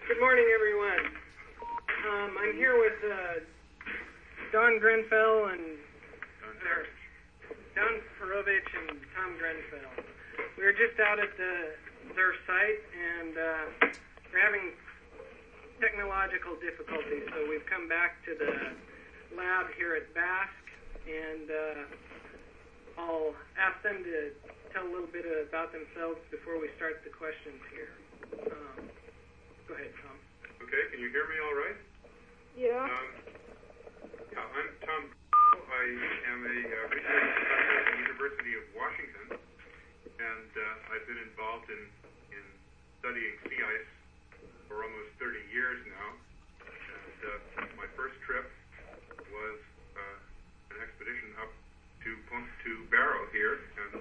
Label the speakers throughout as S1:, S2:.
S1: Good morning, everyone. I'm here with Don Grenfell and Don Perovich and Tom Grenfell. We were just out at their site, and we're having technological difficulties, so we've come back to the lab here at Basque, and I'll ask them to tell a little bit about themselves before we start the questions here. Go ahead, Tom.
S2: Okay, can you hear me all right?
S3: Yeah.
S2: I'm Tom. I am a research professor at the University of Washington, and I've been involved in studying sea ice for almost 30 years now. And my first trip was an expedition up to Barrow here, and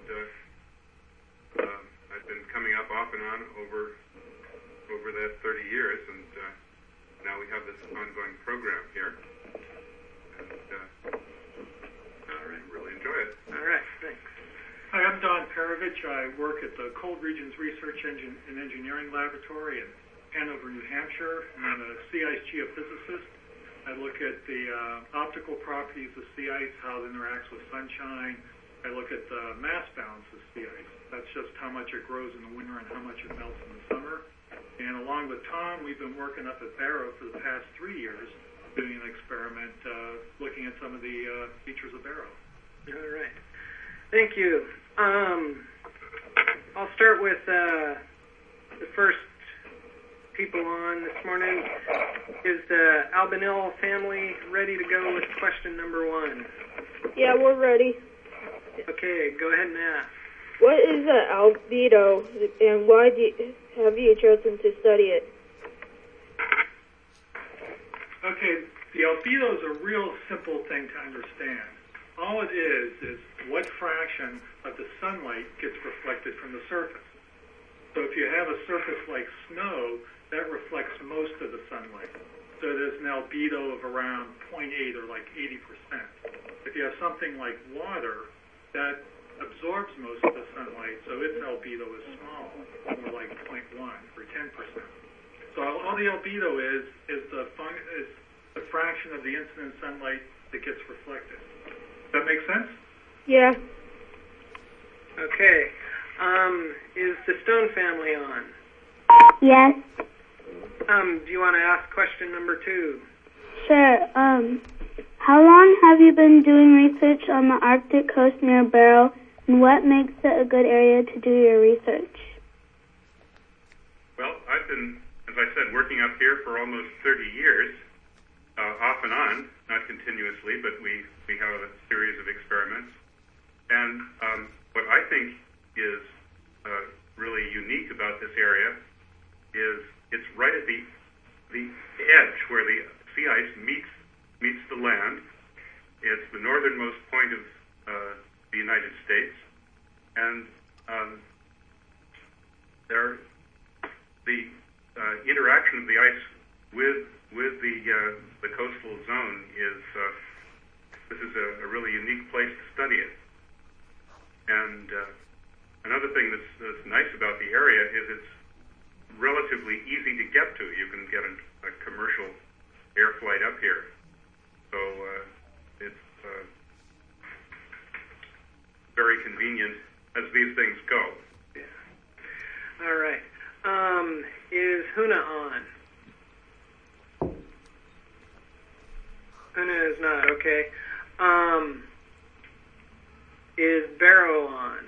S2: I've been coming up off and on over that 30 years, and now we have this ongoing program here, and I really enjoy it.
S1: All right, thanks.
S4: Hi, I'm Don Perovich. I work at the Cold Regions Research and Engineering Laboratory in Hanover, New Hampshire. I'm a sea ice geophysicist. I look at the optical properties of sea ice, how it interacts with sunshine. I look at the mass balance of sea ice. That's just how much it grows in the winter and how much it melts in the summer. And along with Tom, we've been working up at Barrow for the past 3 years, doing an experiment looking at some of the features of Barrow.
S1: All right. Thank you. I'll start with the first people on this morning. Is the Albinell family ready to go with question number 1?
S3: Yeah, we're ready.
S1: Okay, go ahead and ask.
S3: What is albedo, and why have you chosen to study it?
S4: Okay, the albedo is a real simple thing to understand. All it is what fraction of the sunlight gets reflected from the surface. So if you have a surface like snow, that reflects most of the sunlight. So there's an albedo of around 0.8 or like 80%. If you have something like water, that absorbs most of the sunlight, so its albedo is small, more like 0.1 or 10%. So all the albedo is the fraction of the incident sunlight that gets reflected. Does that make sense?
S3: Yeah.
S1: Okay. Is the Stone family on?
S5: Yes.
S1: Do you want to ask question number 2?
S5: Sure. How long have you been doing research on the Arctic coast near Barrow, and what makes it a good area to do your research?
S2: Well, I've been, as I said, working up here for almost 30 years, off and on, not continuously, but we have a series of experiments. And what I think is really unique about this area is it's right at the edge where the sea ice meets the land. It's the northernmost point of the United States, and the interaction of the ice with the coastal zone is this is a really unique place to study it. And another thing that's nice about the area is it's relatively easy to get to. You can get a commercial air flight up here. So it's very convenient as these things go.
S1: Yeah. All right. Is Huna on? Huna is not. Okay. Is Barrow on?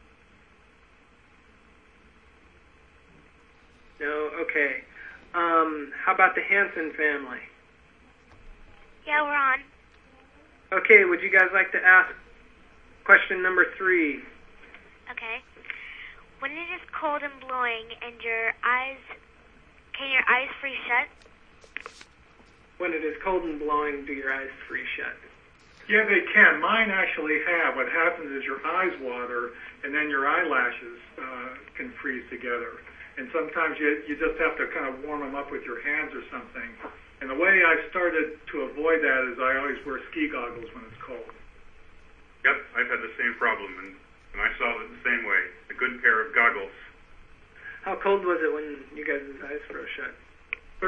S1: No? Okay. How about the Hansen family?
S6: Yeah, we're on.
S1: Okay, would you guys like to ask question number 3?
S6: Okay. When it is cold and blowing and can your eyes freeze shut?
S1: When it is cold and blowing, do your eyes freeze shut?
S4: Yeah, they can. Mine actually have. What happens is your eyes water, and then your eyelashes can freeze together. And sometimes you just have to kind of warm them up with your hands or something. And the way I've started to avoid that is I always wear ski goggles when it's cold.
S2: Yep, I've had the same problem, and I solved it the same way. A good pair of goggles.
S1: How cold was it when you guys' eyes froze shut?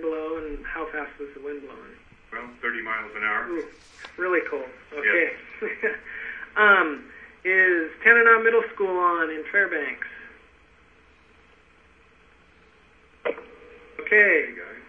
S1: blow, and how fast was the wind blowing?
S2: Well, 30 miles an hour.
S1: Ooh, really cold. Okay.
S2: Yes.
S1: Is Tanana Middle School on in Fairbanks? Okay.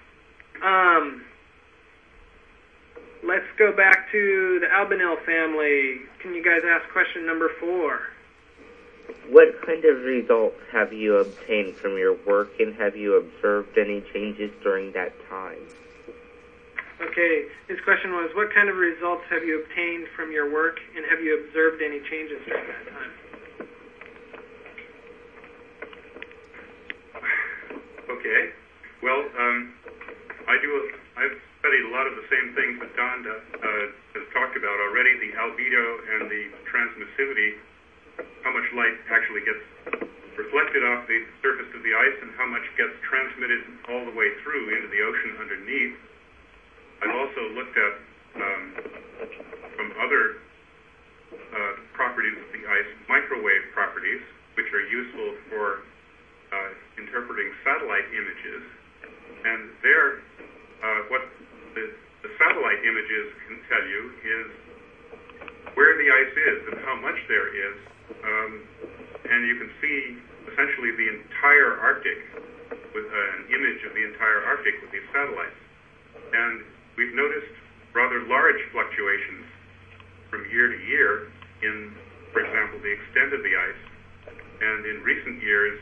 S1: Let's go back to the Albanel family. Can you guys ask question number 4?
S7: What kind of results have you obtained from your work, and have you observed any changes during that time?
S1: Okay, his question was, what kind of results have you obtained from your work, and have you observed any changes during that time?
S2: Okay. Well, I've studied a lot of the same things that Don has talked about already, the albedo and the transmissivity, how much light actually gets reflected off the surface of the ice and how much gets transmitted all the way through into the ocean underneath. I've also looked at, from other properties of the ice, microwave properties, which are useful for interpreting satellite images. And there, what the satellite images can tell you is where the ice is and how much there is. And you can see essentially the entire Arctic with an image of the entire Arctic with these satellites. And we've noticed rather large fluctuations from year to year in, for example, the extent of the ice. And in recent years,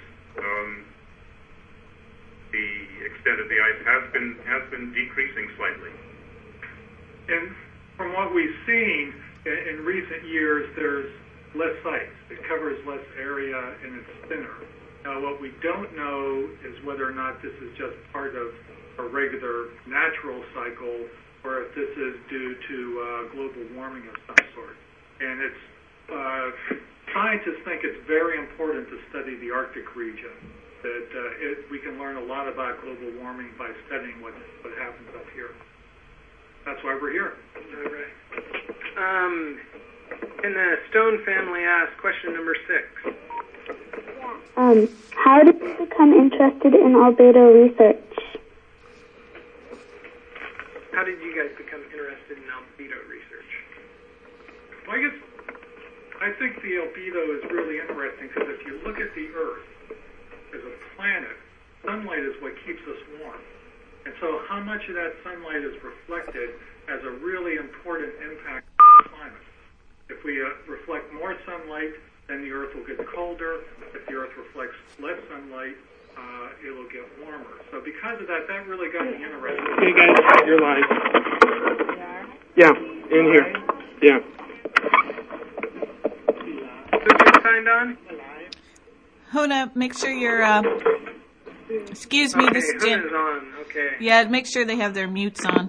S2: the extent of the ice has been decreasing slightly.
S4: And from what we've seen in recent years, there's less ice. It covers less area and it's thinner. Now, what we don't know is whether or not this is just part of a regular natural cycle or if this is due to global warming of some sort. And scientists think it's very important to study the Arctic region, that we can learn a lot about global warming by studying what happens up here. That's why we're here.
S1: All right. Can the Stone family ask question number 6?
S5: How did you become interested in albedo research?
S1: How did you guys become interested in albedo research?
S4: Well, I think the albedo is really interesting because if you look at the Earth as a planet, sunlight is what keeps us warm. And so how much of that sunlight is reflected has a really important impact on the climate. If we reflect more sunlight, then the Earth will get colder. If the Earth reflects less sunlight, it will get warmer. So because of that, that really got me interested.
S8: Okay, guys, you're live. Yeah, in here. Yeah.
S1: Who's been signed on?
S9: Huna, make sure you're, excuse me,
S1: okay,
S9: this
S1: Huna's on, okay.
S9: Yeah, make sure they have their mutes on.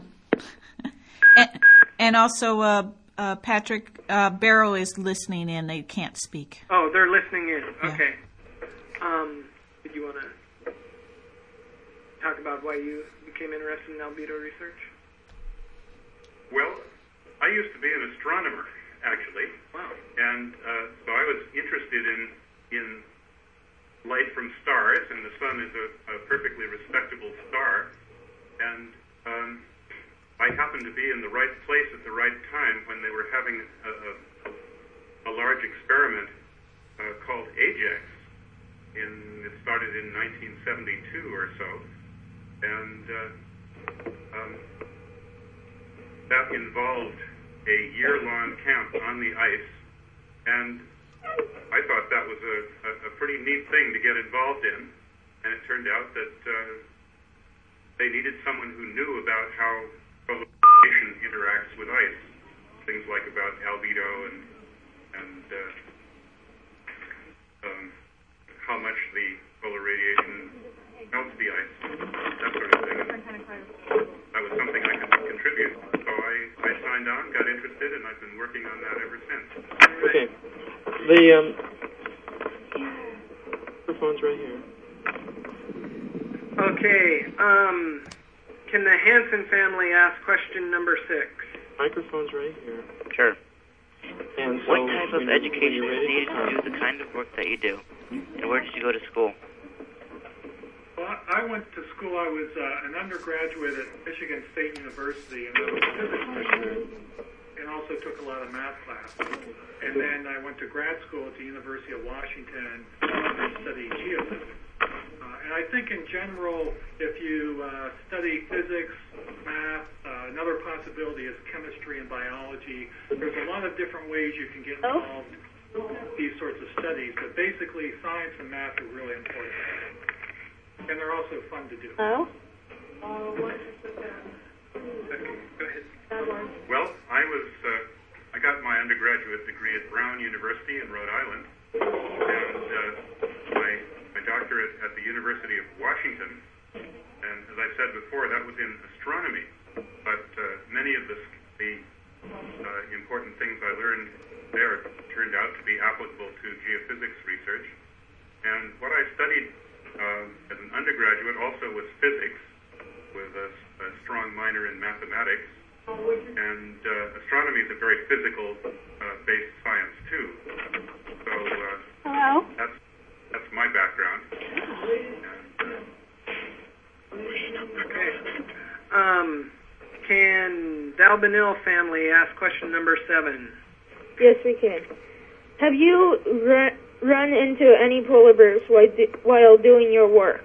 S9: and also, Patrick Barrow is listening in. They can't speak.
S1: Oh, they're listening in.
S9: Yeah.
S1: Okay. Did you want to talk about why you became interested in albedo research?
S2: Well, I used to be an astronomer, actually.
S1: Wow.
S2: And so I was interested in light from stars, and the sun is a perfectly respectable star. And I happened to be in the right place at the right time when they were having a large experiment called AJAX. It started in 1972 or so, and that involved a year-long camp on the ice, and I thought that was a pretty neat thing to get involved in, and it turned out that they needed someone who knew about how solar radiation interacts with ice, things like about albedo and how much the solar radiation melts the ice, that sort of thing. And that was something I could contribute. So I signed on, got interested, and I've been working on that ever since.
S8: Okay. The microphone's right here.
S1: Okay. Can the Hansen family ask question number 6?
S8: Microphone's right here.
S10: Sure.
S8: And so
S10: what type of education is needed to do the kind of work that you do? And where did you go to school?
S4: Well, I went to school, I was an undergraduate at Michigan State University, and I was a physics major, and also took a lot of math classes. And then I went to grad school at the University of Washington and studied geophysics. And I think in general, if you study physics, math, another possibility is chemistry and biology. There's a lot of different ways you can get involved in these sorts of studies, but basically science and math are really important. And they're also fun to do.
S2: Well, I got my undergraduate degree at Brown University in Rhode Island, and my doctorate at the University of Washington. And as I said before, that was in astronomy. But many of the important things I learned there turned out to be applicable to geophysics research. And what I studied as an undergraduate also was physics, with a strong minor in mathematics. And astronomy is a very physical-based science too. So that's my background.
S1: Okay. Can Dalbanil family ask question number 7?
S3: Yes, we can. Have you run into any polar bears while doing your work?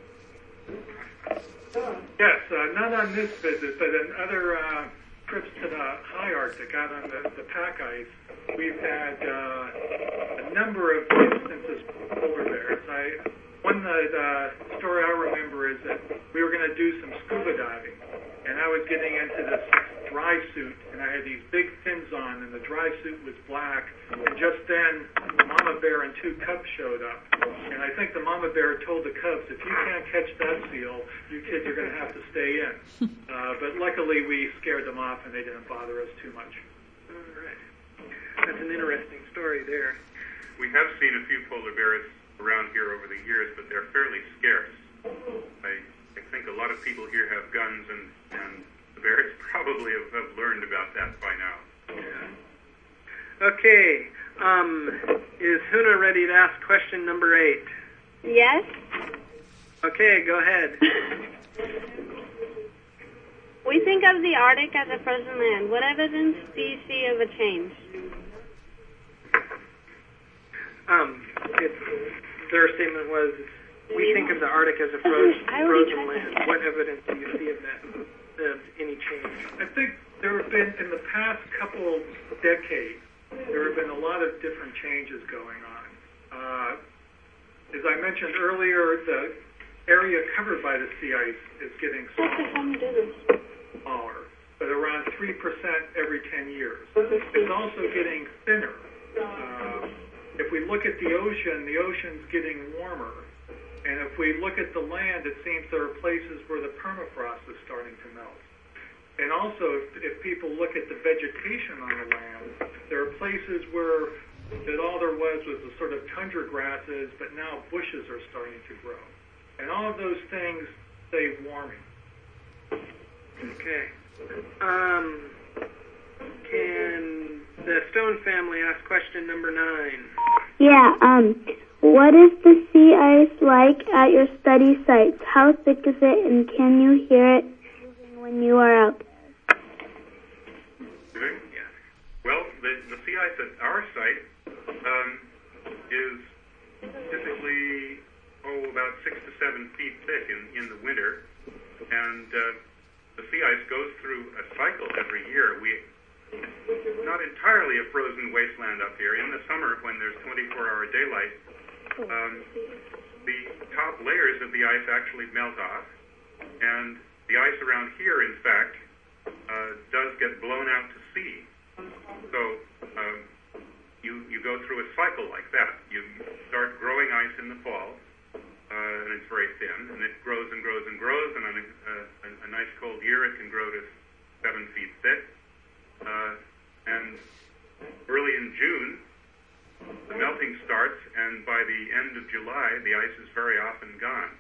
S4: Yes, not on this visit, but in other trips to the high Arctic, out on the pack ice, we've had a number of instances of polar bears. One story I remember is that we were going to do some scuba diving, and I was getting into this dry suit, and I had these big fins on, and the dry suit was black, and just then the mama bear and 2 cubs showed up. And I think the mama bear told the cubs, if you can't catch that seal, you kids are going to have to stay in. But luckily we scared them off, and they didn't bother us too much.
S1: All right. That's an interesting story there.
S2: We have seen a few polar bears around here over the years, but they're fairly scarce. I think a lot of people here have guns, and the bears probably have learned about that by now.
S1: Yeah. Okay. Is Huna ready to ask question number 8?
S5: Yes.
S1: Okay, go ahead.
S5: We think of the Arctic as a frozen land. What evidence do you see of a change?
S1: Their statement was, we think of the Arctic as a frozen land. What evidence do you see of that, of any change?
S4: I think there have been, in the past couple decades, there have been a lot of different changes going on. As I mentioned earlier, the area covered by the sea ice is getting smaller, but around 3% every 10 years. It's also getting thinner. If we look at the ocean's getting warmer. And if we look at the land, it seems there are places where the permafrost is starting to melt. And also, if people look at the vegetation on the land, there are places where that all there was the sort of tundra grasses, but now bushes are starting to grow. And all of those things say warming.
S1: Okay. Can the Stone family ask question number 9?
S5: Yeah, what is the sea ice like at your study sites? How thick is it, and can you hear it moving when you are out there?
S2: Yeah. Well, the sea ice at our site is typically about 6 to 7 feet thick in the winter, and the sea ice goes through a cycle every year. It's not entirely a frozen wasteland up here. In the summer, when there's 24-hour daylight, the top layers of the ice actually melt off, and the ice around here, in fact, does get blown out to sea. So you go through a cycle like that. You start growing ice in the fall, and it's very thin, and it grows and grows and grows, and on a nice cold year it can grow to 7 feet thick. And early in June, the melting starts, and by the end of July, the ice is very often gone.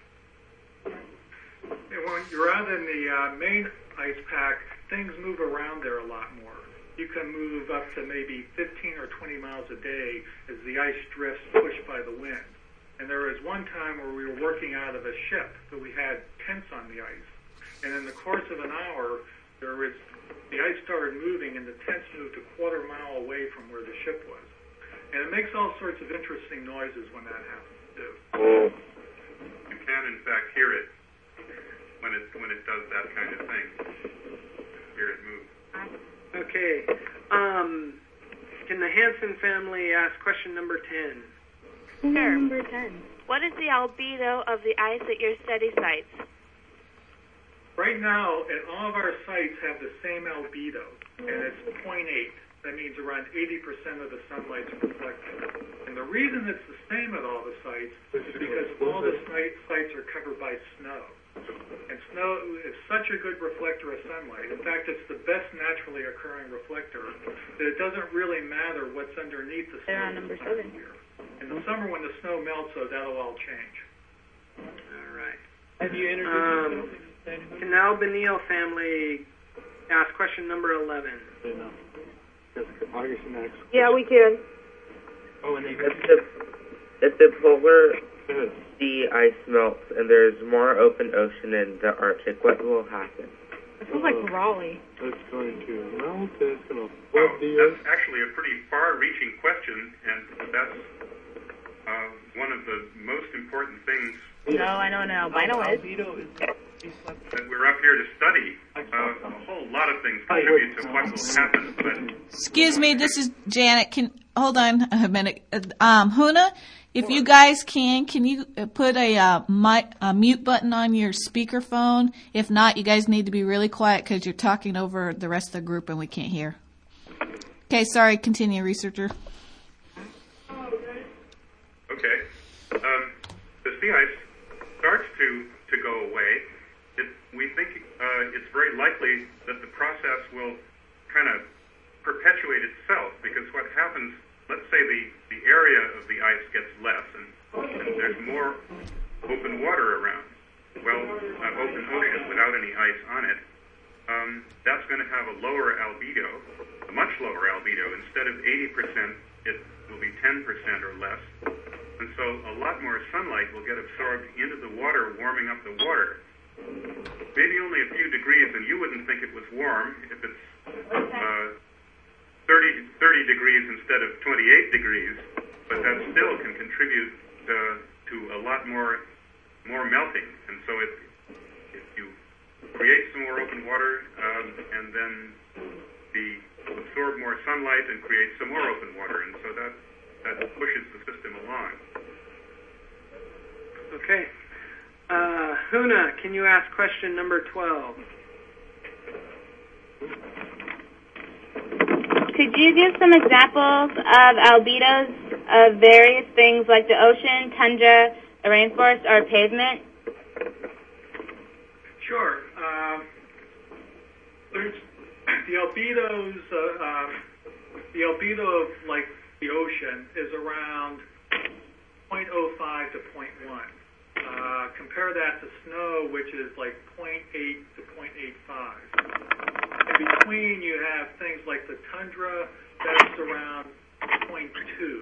S4: And when you're out in the main ice pack, things move around there a lot more. You can move up to maybe 15 or 20 miles a day as the ice drifts pushed by the wind. And there was one time where we were working out of a ship, but we had tents on the ice. And in the course of an hour, the ice started moving, and the tents moved a quarter mile away from where the ship was. And it makes all sorts of interesting noises when that happens, too.
S2: You can, in fact, hear it when it does that kind of thing. Hear it move.
S1: Okay. Can the Hansen family ask question number 10?
S6: Sure.
S5: Number 10.
S6: What is the albedo of the ice at your study sites?
S4: Right now, all of our sites have the same albedo, and it's 0.8. That means around 80% of the sunlight's reflected. And the reason it's the same at all the sites is because all the sites are covered by snow. And snow is such a good reflector of sunlight. In fact, it's the best naturally occurring reflector that it doesn't really matter what's underneath the snow.
S5: They're on number 7.
S4: In the summer when the snow melts, that'll all change.
S1: All right.
S8: Have you introduced
S1: Can the Albanil family ask question number 11?
S3: Yeah, we can.
S8: Oh, and
S7: If the polar sea ice melts and there's more open ocean in the Arctic, what will happen?
S3: It sounds like Raleigh.
S8: It's going to melt. It's going to
S2: Well,
S8: flood the earth.
S2: that's actually a pretty far-reaching question, and that's one of the most important things
S3: No, I don't know. I know it.
S2: that we're up here to study. A whole lot of things contribute to what will happen, but
S9: Excuse me, this is Janet. Hold on a minute. Huna, if you guys can you put a mute button on your speakerphone? If not, you guys need to be really quiet because you're talking over the rest of the group and we can't hear. Okay, sorry. Continue, researcher.
S2: okay. The sea ice starts to go away. We think it's very likely that the process will kind of perpetuate itself, because what happens, let's say the area of the ice gets less and there's more open water around, open ocean without any ice on it, that's going to have a lower albedo, a much lower albedo. Instead of 80%, it will be 10% or less. And so a lot more sunlight will get absorbed into the water, warming up the water. Maybe only a few degrees, and you wouldn't think it was warm if it's 30 degrees instead of 28 degrees, but that still can contribute to a lot more melting. And so if you create some more open water and then absorb more sunlight and create some more open water, and so that pushes the system along.
S1: Okay. Huna, can you ask question number 12?
S5: Could you give some examples of albedos of various things like the ocean, tundra, a rainforest, or pavement?
S4: Sure. There's the albedos. The albedo of like the ocean is around 0.05 to 0.1. Compare that to snow, which is like 0.8 to 0.85. In between, you have things like the tundra, that's around 0.2.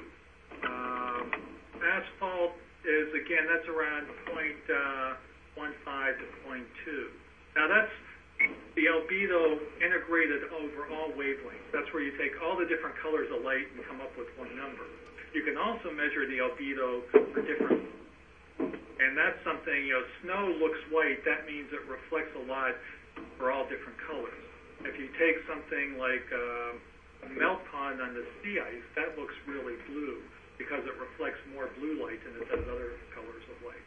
S4: Asphalt is, again, that's around 0.15 to 0.2. Now, that's the albedo integrated over all wavelengths. That's where you take all the different colors of light and come up with one number. You can also measure the albedo for different, and that's something, snow looks white, that means it reflects a lot for all different colors. If you take something like a melt pond on the sea ice, that looks really blue because it reflects more blue light than it does other colors of light.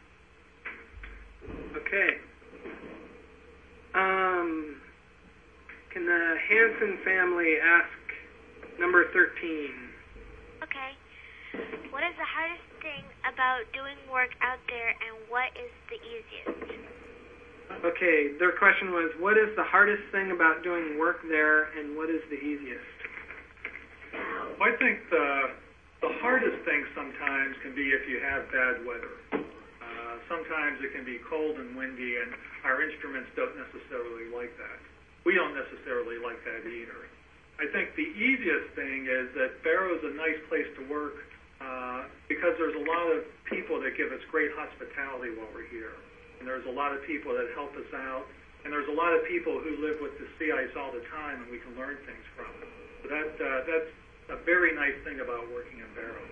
S1: Okay. Can the Hansen family ask number 13?
S6: Okay. What is the hardest thing about doing work out there, and what is the easiest?
S1: Okay, their question was, what is the hardest thing about doing work there, and what is the easiest?
S4: I think the hardest thing sometimes can be if you have bad weather. Sometimes it can be cold and windy, and our instruments don't necessarily like that. We don't necessarily like that either. I think the easiest thing is that Barrow's a nice place to work because there's a lot of people that give us great hospitality while we're here. And there's a lot of people that help us out. And there's a lot of people who live with the sea ice all the time, and we can learn things from it. So that's a very nice thing about working in Barrow.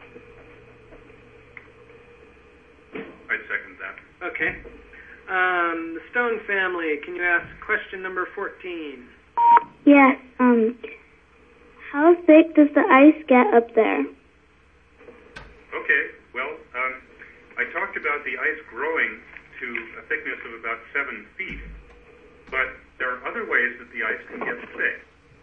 S2: I'd second that.
S1: Okay. The Stone family, can you ask question number 14?
S5: Yes. How thick does the ice get up there?
S2: Okay, well, I talked about the ice growing to a thickness of about 7 feet, but there are other ways that the ice can get thick.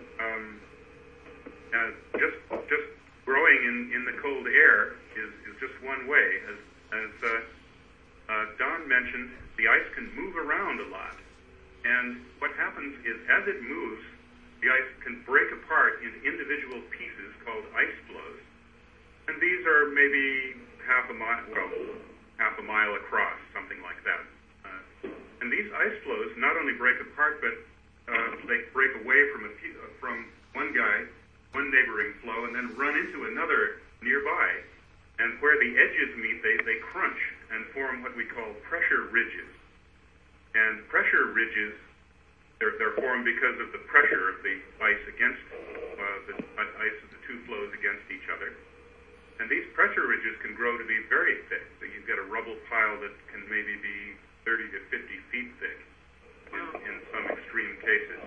S2: Just growing in the cold air is just one way. As Don mentioned, the ice can move around a lot, and what happens is as it moves, the ice can break apart into individual pieces called ice floes, and these are maybe half a mile across, something like that. And these ice floes not only break apart, but they break away from one neighboring flow, and then run into another nearby. And where the edges meet, they crunch and form what we call pressure ridges. And pressure ridges, they're formed because of the pressure of the ice against the ice of the two flows against each other. And these pressure ridges can grow to be very thick. So you get a rubble pile that can maybe be 30 to 50 feet thick in some extreme cases.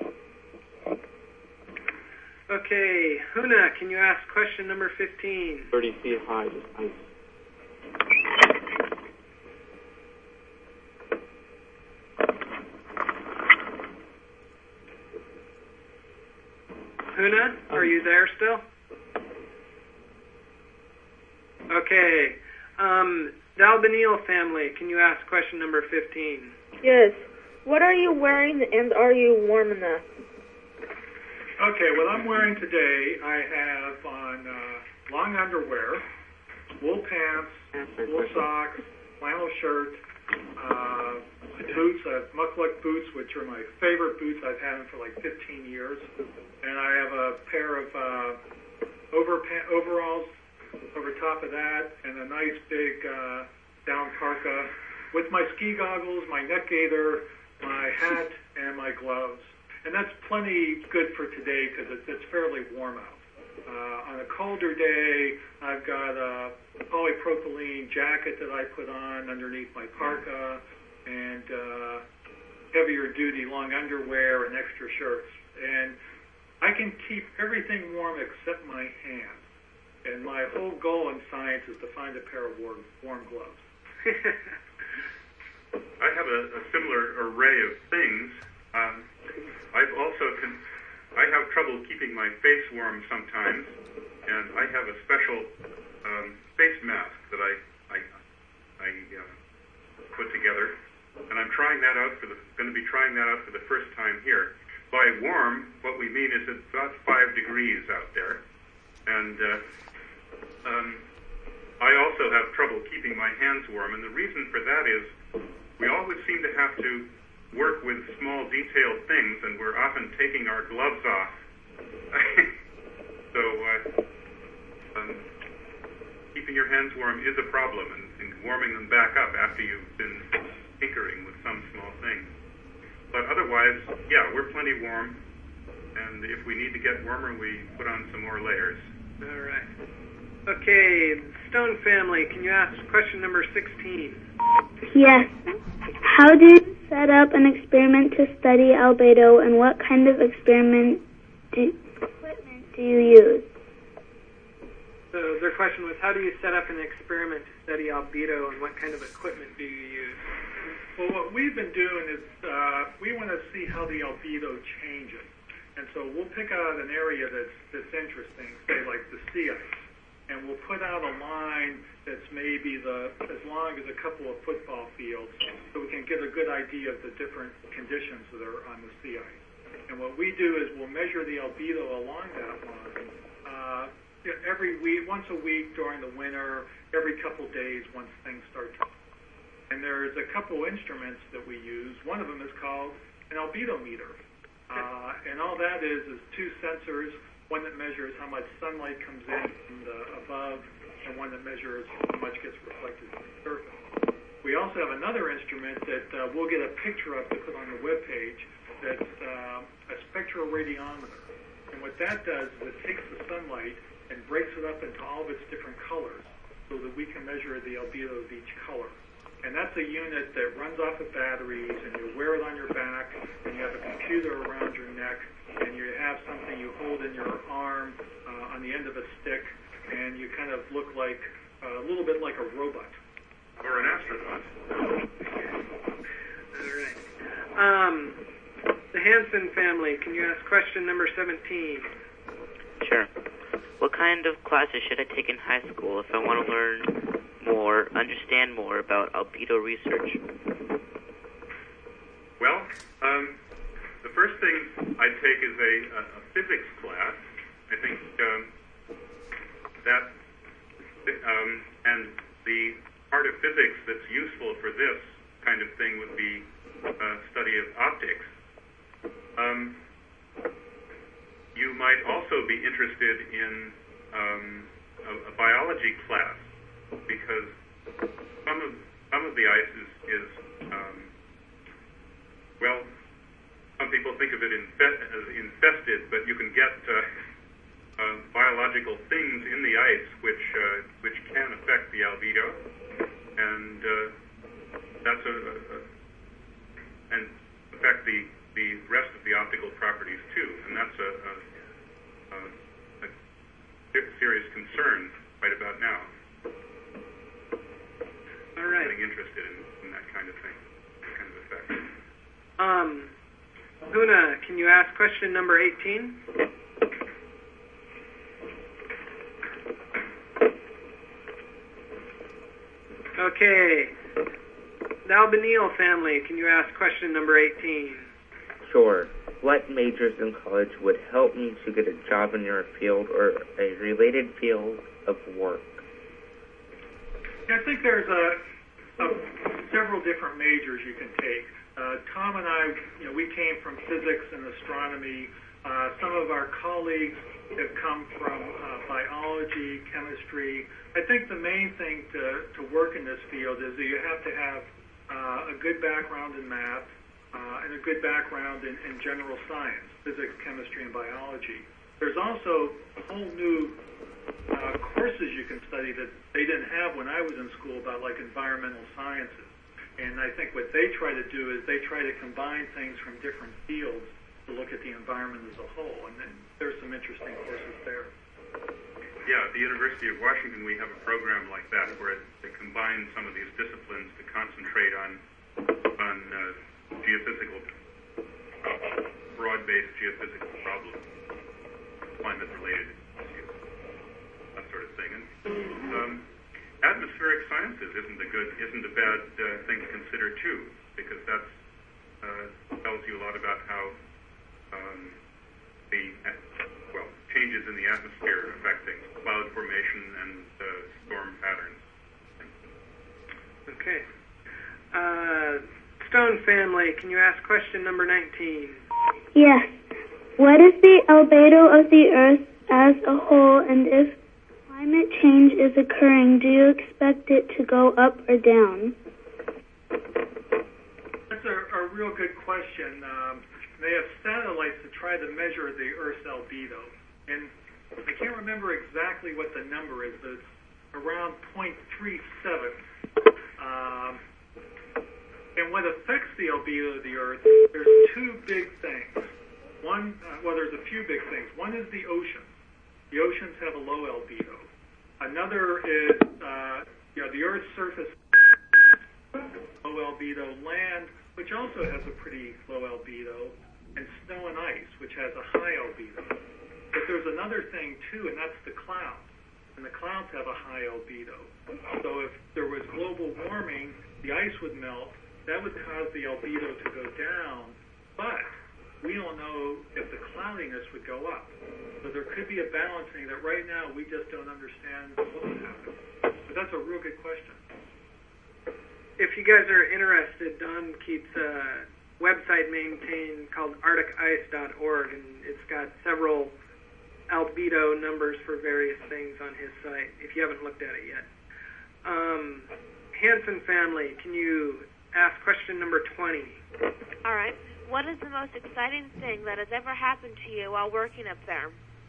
S1: Okay, Huna, can you ask question number 15?
S8: 30 feet high, just ice.
S1: Huna, are you there still? Okay. Dalbanil family, can you ask question number 15?
S3: Yes. What are you wearing, and are you warm enough?
S4: Okay, what I'm wearing today, I have on long underwear, wool pants, wool socks, flannel shirt, boots, muckluck boots, which are my favorite boots. I've had them for like 15 years. And I have a pair of overalls over top of that, and a nice big down parka with my ski goggles, my neck gaiter, my hat, and my gloves. And that's plenty good for today because it's fairly warm out. On a colder day, I've got a polypropylene jacket that I put on underneath my parka, and heavier duty long underwear and extra shirts. And I can keep everything warm except my hands. And my whole goal in science is to find a pair of warm gloves.
S2: I have a similar array of things. I have trouble keeping my face warm sometimes, and I have a special face mask that I put together, and I'm trying that out going to be trying that out for the first time here. By warm, what we mean is it's about 5 degrees out there, and I also have trouble keeping my hands warm, and the reason for that is we always seem to have to work with small detailed things, and we're often taking our gloves off. So keeping your hands warm is a problem, and warming them back up after you've been tinkering with some small thing. But otherwise, yeah, we're plenty warm, and if we need to get warmer, we put on some more layers.
S1: All right. Okay, Stone family, can you ask question number 16?
S5: Yes. How do you set up an experiment to study albedo, and what kind of equipment do you use?
S1: So their question was, how do you set up an experiment to study albedo, and what kind of equipment do you use?
S4: Well, what we've been doing is we want to see how the albedo changes. And so we'll pick out an area that's interesting, say like the sea ice. And we'll put out a line that's maybe as long as a couple of football fields, so we can get a good idea of the different conditions that are on the sea ice. And what we do is we'll measure the albedo along that line every week, once a week during the winter, every couple days once things start to. And there's a couple instruments that we use. One of them is called an albedo meter. And all that is 2 sensors one that measures how much sunlight comes in from the above, and one that measures how much gets reflected from the surface. We also have another instrument that we'll get a picture of to put on the web page that's a spectroradiometer. And what that does is it takes the sunlight and breaks it up into all of its different colors so that we can measure the albedo of each color. And that's a unit that runs off of batteries, and you wear it on your back, and you have a computer around your neck, and you have something you hold in your arm on the end of a stick, and you kind of look like a little bit like a robot.
S2: Or an astronaut.
S1: All right. The Hansen family, can you ask question number 17?
S10: Sure. What kind of classes should I take in high school if I want to learn more, understand more about albedo research?
S2: Well, the first thing I'd take is a physics class. I think that and the part of physics that's useful for this kind of thing would be study of optics. You might also be interested in a biology class, because some of the ice is well, some people think of it as infested, but you can get biological things in the ice which can affect the albedo, and that's and affect the rest of the optical properties too, and that's a serious concern right about now.
S1: All right.
S2: Getting interested in that kind of thing, that kind of effect.
S1: Huna, can you ask question number 18? Okay. The Albanil family, can you ask question number 18?
S7: Sure. What majors in college would help me to get a job in your field or a related field of work?
S4: I think there's several different majors you can take. Tom and I, we came from physics and astronomy. Some of our colleagues have come from biology, chemistry. I think the main thing to work in this field is that you have to have a good background in math and a good background in general science, physics, chemistry, and biology. There's also a whole new courses you can study that they didn't have when I was in school about like environmental sciences. And I think what they try to do is they try to combine things from different fields to look at the environment as a whole. And then there's some interesting courses there.
S2: Yeah, at the University of Washington we have a program like that where it combines some of these disciplines to concentrate on geophysical, broad-based geophysical problems, climate-related issues, that sort of thing. And atmospheric sciences isn't a bad thing to consider too, because that tells you a lot about how changes in the atmosphere affect things, cloud formation and storm patterns.
S1: Okay. Stone family, can you ask question number 19?
S5: Yes. What is the albedo of the Earth as a whole, and if climate change is occurring, do you expect it to go up or down?
S4: That's a real good question. They have satellites to try to measure the Earth's albedo. And I can't remember exactly what the number is, but it's around 0.37. And what affects the albedo of the Earth, there's two big things. There's a few big things. One is the oceans. The oceans have a low albedo. Another is, the Earth's surface, low albedo, land, which also has a pretty low albedo, and snow and ice, which has a high albedo. But there's another thing, too, and that's the clouds. And the clouds have a high albedo. So if there was global warming, the ice would melt. That would cause the albedo to go down. But we don't know if the cloudiness would go up. So there could be a balancing that right now we just don't understand what would happen. But that's a real good question.
S1: If you guys are interested, Don keeps a website maintained called arcticice.org, and it's got several albedo numbers for various things on his site, if you haven't looked at it yet. Hansen family, can you ask question number 20?
S6: All right. What is the most exciting thing that has ever happened to you while working up there?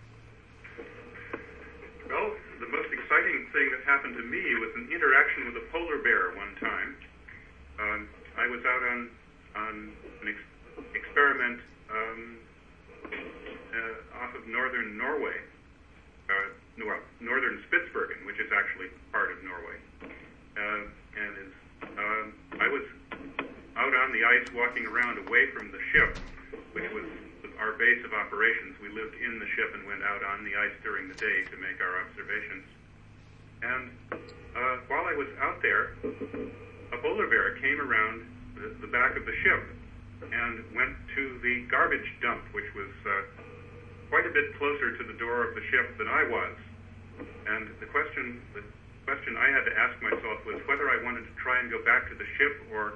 S2: Well, the most exciting thing that happened to me was an interaction with a polar bear one time. I was out on an experiment off of northern Norway, northern Spitsbergen, which is actually part of Norway. I was out on the ice walking around away from the ship, which was our base of operations. We lived in the ship and went out on the ice during the day to make our observations. And while I was out there, a polar bear came around the back of the ship and went to the garbage dump, which was quite a bit closer to the door of the ship than I was. And the question I had to ask myself was whether I wanted to try and go back to the ship or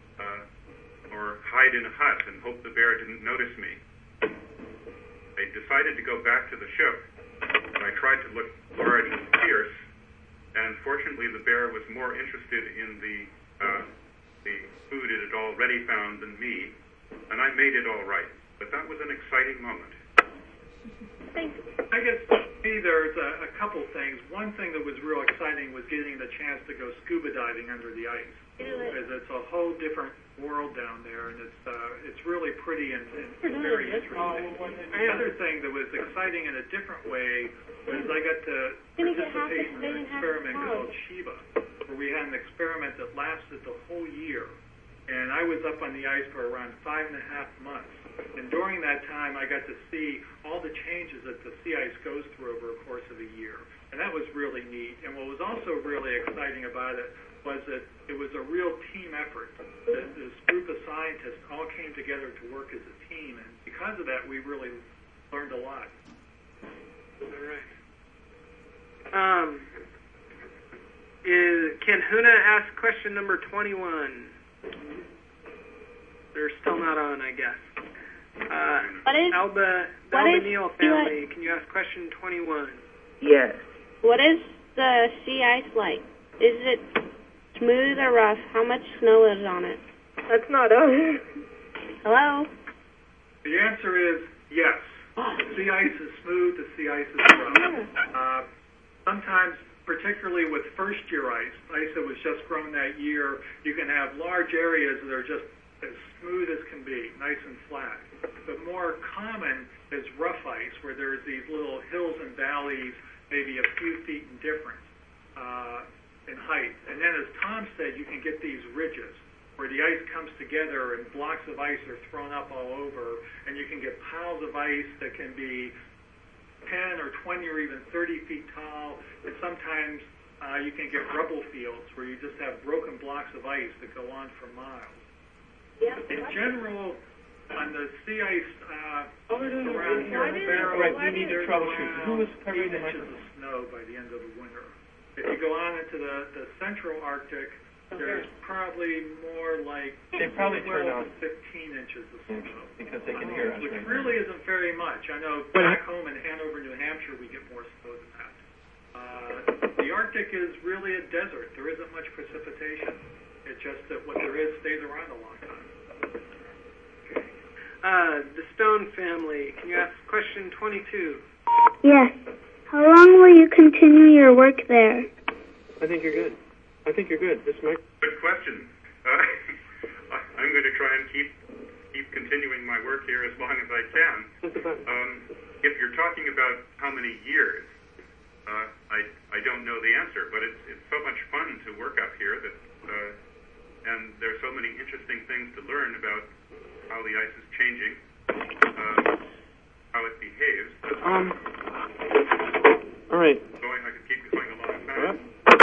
S2: hide in a hut and hope the bear didn't notice me. I decided to go back to the ship, and I tried to look large and fierce, and fortunately the bear was more interested in the food it had already found than me, and I made it all right. But that was an exciting moment.
S6: Thanks.
S4: I guess for me there's a couple things. One thing that was real exciting was getting the chance to go scuba diving under the ice. Because it's a whole different world down there, and it's really pretty and very interesting. The other thing that was exciting in a different way was I got to participate in an experiment called Shiva, where we had an experiment that lasted the whole year. And I was up on the ice for around 5.5 months. And during that time, I got to see all the changes that the sea ice goes through over a course of a year. And that was really neat. And what was also really exciting about it was that it was a real team effort. This group of scientists all came together to work as a team. And because of that, we really learned a lot.
S1: All right. Can Huna ask question number 21? They're still not on, I guess. Alba Neal family, can you ask question 21?
S7: Yes.
S11: What is the sea ice like? Is it smooth or rough? How much snow is on it?
S3: That's not on.
S11: Hello?
S4: The answer is yes. The sea ice is smooth, the sea ice is rough. Sometimes, particularly with first-year ice that was just grown that year, you can have large areas that are just as smooth as can be, nice and flat. But more common is rough ice, where there's these little hills and valleys, maybe a few feet in difference in height. And then, as Tom said, you can get these ridges, where the ice comes together and blocks of ice are thrown up all over, and you can get piles of ice that can be 10 or 20 or even 30 feet tall, and sometimes you can get rubble fields where you just have broken blocks of ice that go on for miles. In general, on the sea ice around here in Barrow,
S8: we need to troubleshoot. Who was covering
S4: 8 inches of snow by the end of the winter. If you go on into the central Arctic, there's probably more like
S8: they probably turn on
S4: 15 inches of snow.
S8: Because they can hear us.
S4: Which really isn't very much. I know back home in Hanover, New Hampshire, we get more snow than that. The Arctic is really a desert. There isn't much precipitation. It's just that what there is stays around a long time.
S1: The Stone family, can you ask question 22?
S5: Yes. How long will you continue your work there?
S8: I think you're good. This might.
S2: Good question. I'm going to try and keep continuing my work here as long as I can. If you're talking about how many years, I don't know the answer, but it's so much fun to work up here that, and there's so many interesting things to learn about how the ice is changing, how it behaves.
S8: All right.
S2: I could keep going a long time.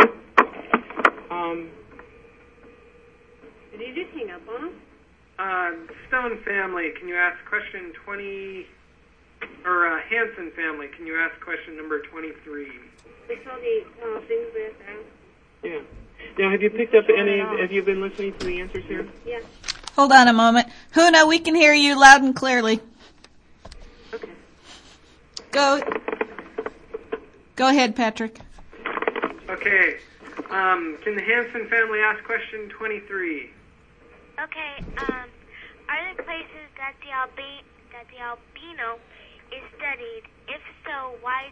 S11: Did you just hang up on us?
S1: Stone family, can you ask question 20? Or Hansen family, can you ask question number 23?
S11: We saw the things we have to ask.
S8: Yeah. Now, have you picked up any? Have you been listening to the answers here?
S11: Yeah.
S9: Hold on a moment. Huna, we can hear you loud and clearly.
S11: Okay.
S9: Go ahead, Patrick.
S1: Okay. Can the Hansen family ask question 23?
S6: Okay. Are there places that the albino is studied? If so, why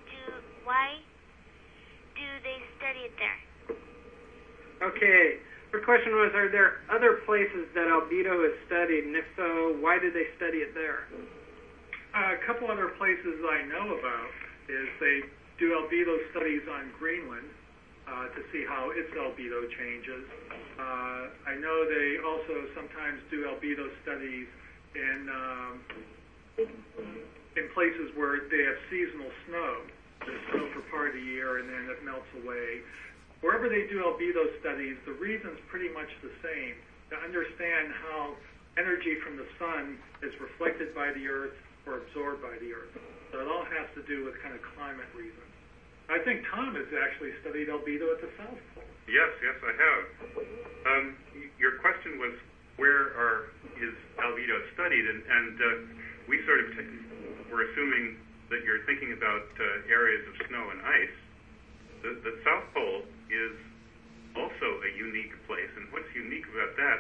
S6: do they study it there?
S1: Okay. Her question was, are there other places that albedo is studied, and if so, why do they study it there?
S4: A couple other places I know about is they do albedo studies on Greenland to see how its albedo changes. I know they also sometimes do albedo studies in places where they have seasonal snow. There's snow for part of the year and then it melts away. Wherever they do albedo studies, the reason's pretty much the same, to understand how energy from the sun is reflected by the Earth or absorbed by the Earth. So it all has to do with kind of climate reasons. I think Tom has actually studied albedo at the South Pole.
S2: Yes, I have. Your question was, where is albedo studied? And we sort of were assuming that you're thinking about areas of snow and ice. The South Pole is also a unique place, and what's unique about that?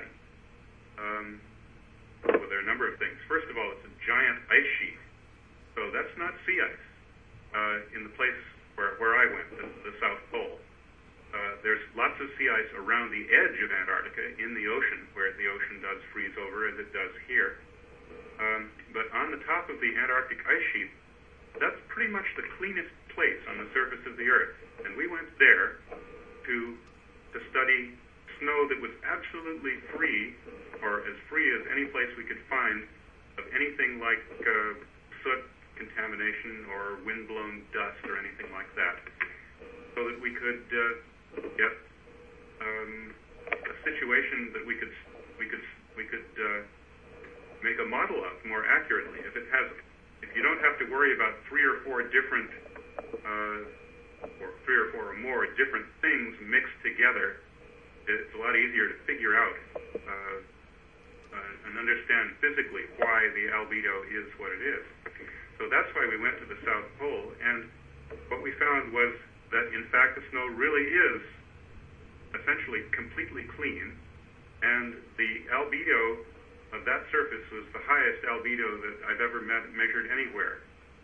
S2: Well, there are a number of things. First of all, it's a giant ice sheet, so that's not sea ice. In the place where I went, the South Pole, there's lots of sea ice around the edge of Antarctica in the ocean, where the ocean does freeze over as it does here. But on the top of the Antarctic ice sheet, that's pretty much the cleanest place on the surface of the Earth. And we went there to study snow that was absolutely free, or as free as any place we could find, of anything like soot contamination or wind-blown dust or anything like that, so that we could get a situation that we could make a model of more accurately. If you don't have to worry about three or four or more different things mixed together, it's a lot easier to figure out and understand physically why the albedo is what it is. So that's why we went to the South Pole, and what we found was that in fact the snow really is essentially completely clean, and the albedo of that surface was the highest albedo that I've ever measured anywhere.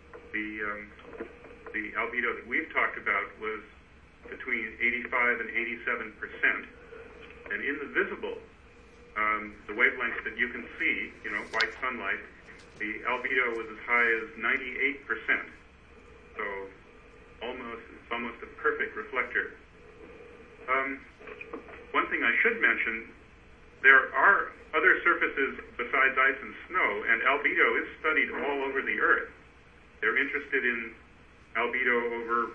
S2: The albedo that we've talked about was between 85 and 87%, and in the visible, the wavelengths that you can see, white sunlight, the albedo was as high as 98%. So it's almost a perfect reflector. One thing I should mention, there are other surfaces besides ice and snow, and albedo is studied all over the Earth. They're interested in albedo over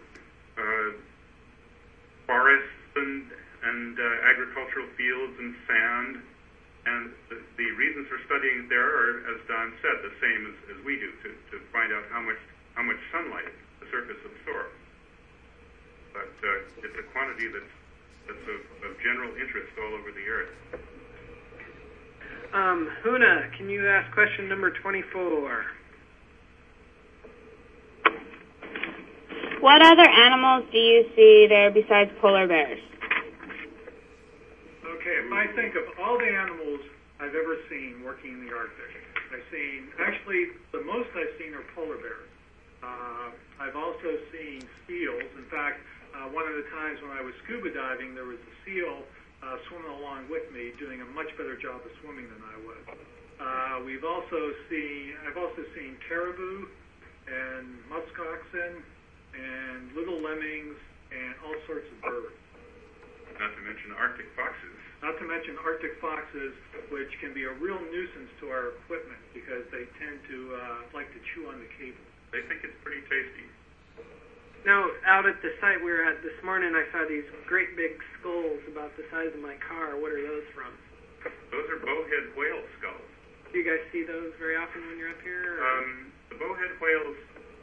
S2: forests and agricultural fields and sand, and the reasons for studying it there are, as Don said, the same as we do, to find out how much sunlight the surface absorbs. But it's a quantity that's of general interest all over the Earth.
S1: Huna, can you ask question number 24?
S11: What other animals do you see there besides polar bears?
S4: Okay, if I think of all the animals I've ever seen working in the Arctic, the most I've seen are polar bears. I've also seen seals. In fact, one of the times when I was scuba diving, there was a seal swimming along with me, doing a much better job of swimming than I was. I've also seen caribou and muskoxen and little lemmings and all sorts of birds.
S2: Not to mention Arctic foxes.
S4: Which can be a real nuisance to our equipment because they tend to like to chew on the cable.
S2: They think it's pretty tasty.
S1: Now, out at the site we were at this morning, I saw these great big skulls about the size of my car. What are those from?
S2: Those are bowhead whale skulls.
S1: Do you guys see those very often when you're up here?
S2: The bowhead whales,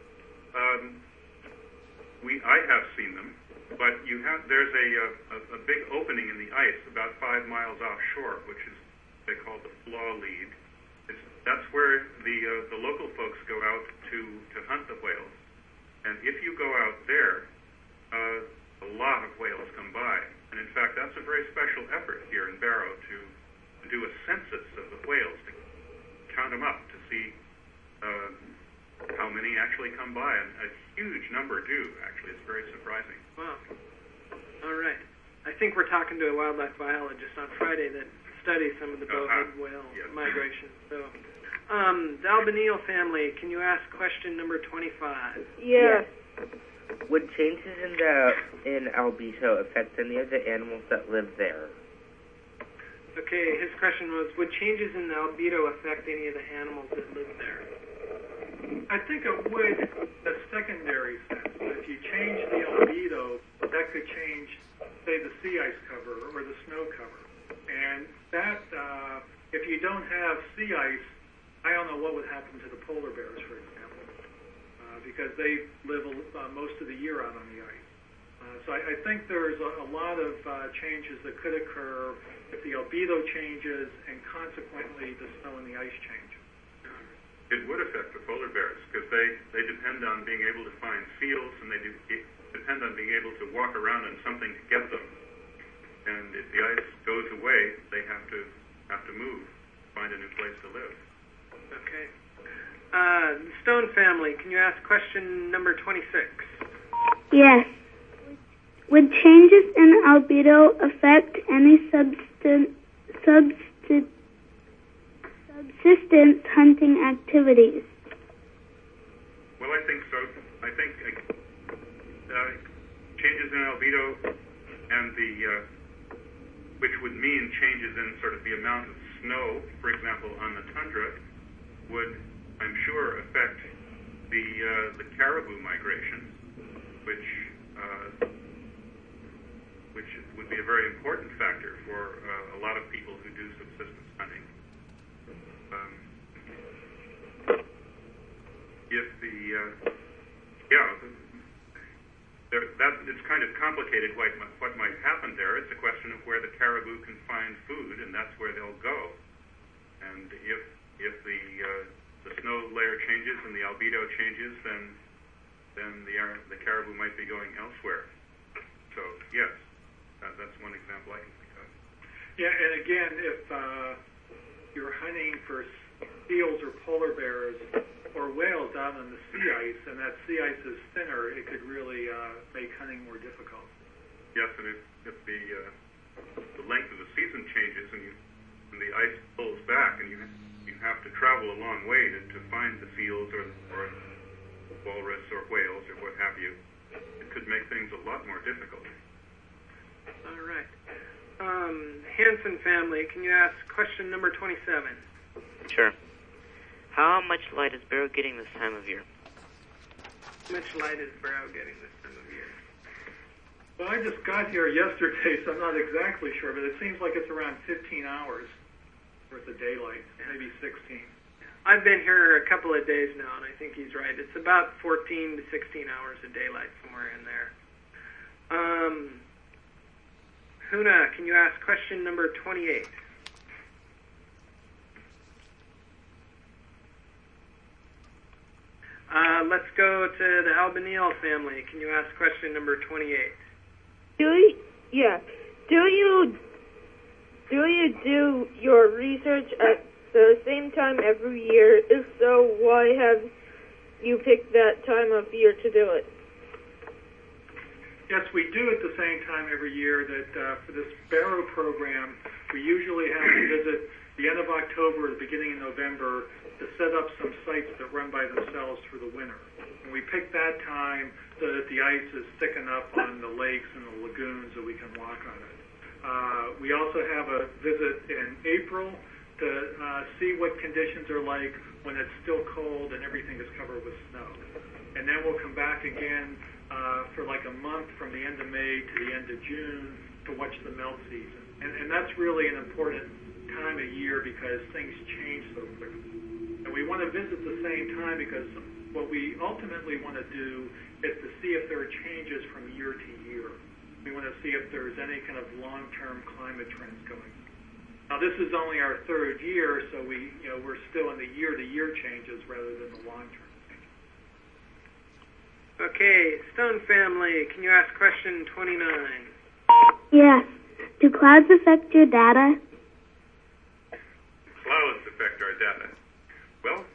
S2: I have seen them, but there's a big opening in the ice about 5 miles offshore, which is they call the flaw lead. That's where the local folks go out to hunt the whales. And if you go out there, a lot of whales come by. And in fact, that's a very special effort here in Barrow to do a census of the whales, to count them up, to see how many actually come by. And a huge number do, actually. It's very surprising.
S1: Wow. All right. I think we're talking to a wildlife biologist on Friday that studies some of the bowhead whale migration. So, the Albanil family, can you ask question number 25?
S3: Yes.
S7: Would changes in albedo affect any of the animals that live there?
S1: Okay, his question was, would changes in the albedo affect any of the animals that live there?
S4: I think it would in a secondary sense. If you change the albedo, that could change, say, the sea ice cover or the snow cover. And that, if you don't have sea ice, I don't know what would happen to the polar bears, for example, because they live most of the year out on the ice. So I think there's a lot of changes that could occur if the albedo changes and consequently the snow and the ice change.
S2: It would affect the polar bears because they depend on being able to find seals, and they depend on being able to walk around on something to get them. And if the ice goes away, they have to move, find a new place to live.
S1: Okay. The Stone family, can you ask question number 26?
S5: Yes. Would changes in albedo affect any subsistence hunting activities?
S2: Well, I think so. I think changes in albedo and which would mean changes in sort of the amount of snow, for example, on the tundra, would, I'm sure, affect the caribou migration, which would be a very important factor for a lot of people who do subsistence hunting. It's kind of complicated what might happen there. It's a question of where the caribou can find food, and that's where they'll go. And if the snow layer changes and the albedo changes, then the caribou might be going elsewhere. So yes, that's one example I can think of.
S4: Yeah, and again, if you're hunting for seals or polar bears or whales out on the sea ice, and that sea ice is thinner, it could really make hunting more difficult.
S2: Yes, and if the length of the season changes and the ice pulls back, and you have to travel a long way to find the seals or walrus or whales or what have you, it could make things a lot more difficult.
S1: All right. Hansen family, can you ask question number 27?
S10: Sure. How much light is Barrow getting this time of year?
S1: How much light is Barrow getting this time of year?
S4: Well, I just got here yesterday, so I'm not exactly sure, but it seems like it's around 15 hours worth of daylight, maybe 16.
S1: I've been here a couple of days now, and I think he's right. It's about 14 to 16 hours of daylight, somewhere in there. Huna, can you ask question number 28? Let's go to the Albanil family. Can you ask question number 28?
S3: Do you do your research at the same time every year? If so, why have you picked that time of year to do it?
S4: Yes, we do at the same time every year. That for this Barrow program, we usually have to visit the end of October or the beginning of November to set up some sites that run by themselves for the winter. And we pick that time so that the ice is thick enough on the lakes and the lagoons that we can walk on it. We also have a visit in April to see what conditions are like when it's still cold and everything is covered with snow. And then we'll come back again for like a month from the end of May to the end of June to watch the melt season. And that's really an important time of year because things change so quickly. And we want to visit the same time because what we ultimately want to do is to see if there are changes from year to year. We want to see if there's any kind of long-term climate trends going. Now, this is only our third year, so we're still in the year-to-year changes rather than the long-term changes.
S1: Okay, Stone family, can you ask question 29?
S5: Yes. Do clouds affect your data?
S2: Clouds affect our data. Well,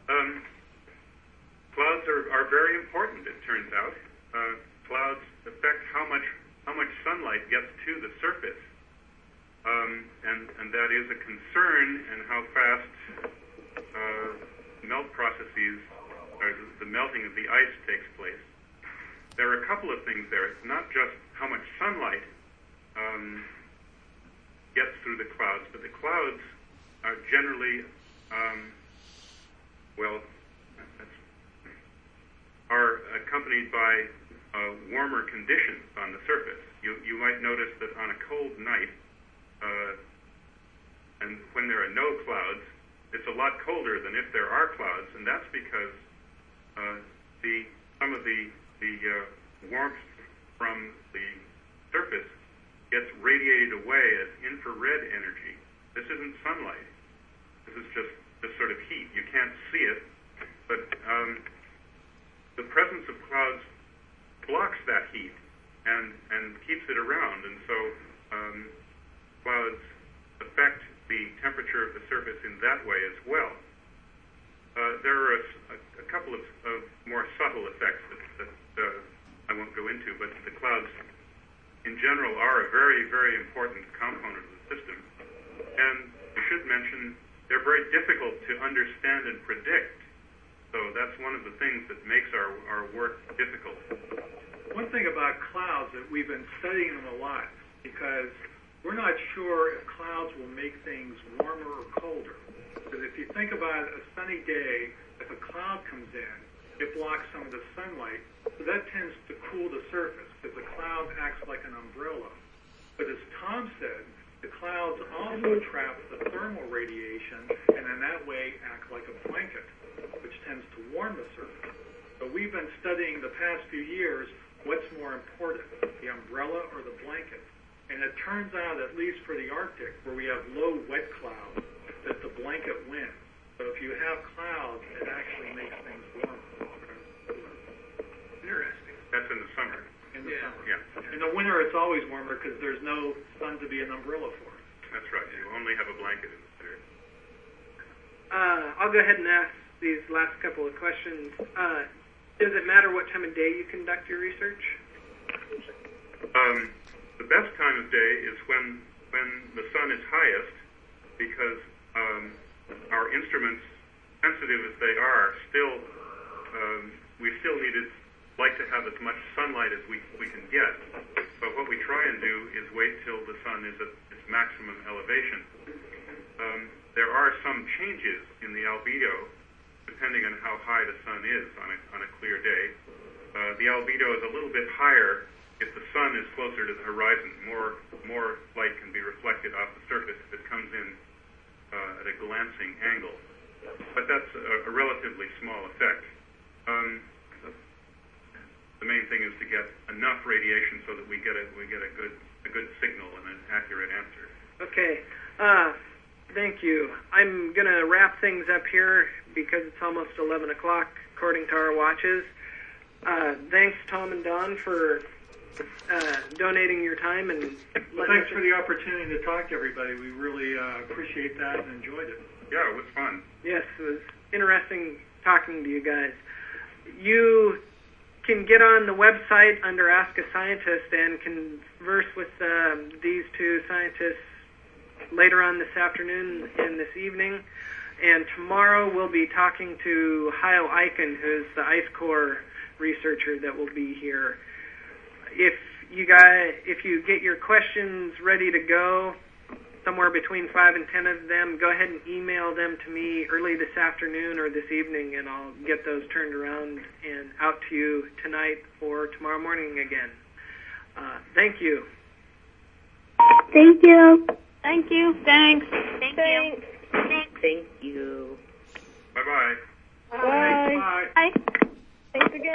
S2: clouds are very important, it turns out. Clouds affect how much sunlight gets to the surface. And that is a concern in how fast melt processes, or the melting of the ice takes place. There are a couple of things there. It's not just how much sunlight gets through the clouds, but the clouds are generally, are accompanied by warmer conditions on the surface. You might notice that on a cold night, and when there are no clouds, it's a lot colder than if there are clouds, and that's because some of the warmth from the surface gets radiated away as infrared energy. This isn't sunlight. This is just sort of heat. You can't see it, but the presence of clouds blocks that heat and keeps it around, and so clouds affect the temperature of the surface in that way as well. There are a couple of more subtle effects that I won't go into, but the clouds in general are a very, very important component of the system. And I should mention they're very difficult to understand and predict. So that's one of the things that makes our work difficult.
S4: One thing about clouds that we've been studying them a lot, because we're not sure if clouds will make things warmer or colder. Because if you think about a sunny day, if a cloud comes in, it blocks some of the sunlight, so that tends to cool the surface, because the cloud acts like an umbrella. But as Tom said, the clouds also trap the thermal radiation, and in that way act like a blanket, which tends to warm the surface. So we've been studying the past few years what's more important, the umbrella or the blanket. And it turns out, at least for the Arctic, where we have low wet clouds, that the blanket wins. So if you have clouds, it actually makes things warmer.
S1: Interesting.
S2: That's in the summer.
S4: In the summer.
S2: Yeah.
S4: In the winter, it's always warmer because there's no sun to be an umbrella for it.
S2: That's right. You only have a blanket in the winter.
S1: I'll go ahead and ask these last couple of questions. Does it matter what time of day you conduct your research?
S2: The best time of day is when the sun is highest, because our instruments, sensitive as they are, we still like to have as much sunlight as we can get. But what we try and do is wait till the sun is at its maximum elevation. There are some changes in the albedo depending on how high the sun is on a clear day. The albedo is a little bit higher if the sun is closer to the horizon. More light can be reflected off the surface if it comes in at a glancing angle. But that's a relatively small effect. The main thing is to get enough radiation so that we get a good signal and an accurate answer.
S1: Okay. Thank you. I'm going to wrap things up here because it's almost 11 o'clock according to our watches. Thanks, Tom and Don, for donating your time. And
S4: thanks for the opportunity to talk to everybody. We really appreciate that and enjoyed it.
S2: Yeah, it was fun.
S1: Yes, it was interesting talking to you guys. You can get on the website under Ask a Scientist and converse with these two scientists later on this afternoon and this evening. And tomorrow we'll be talking to Hayo Eichen, who's the Ice Core researcher that will be here. If you get your questions ready to go, somewhere between 5 and 10 of them, go ahead and email them to me early this afternoon or this evening, and I'll get those turned around and out to you tonight or tomorrow morning again. Thank you.
S5: Thank you.
S11: Thank you. Thanks.
S6: Thank you.
S7: Thank you.
S2: Bye-bye.
S3: Bye.
S4: Bye.
S3: Thanks again.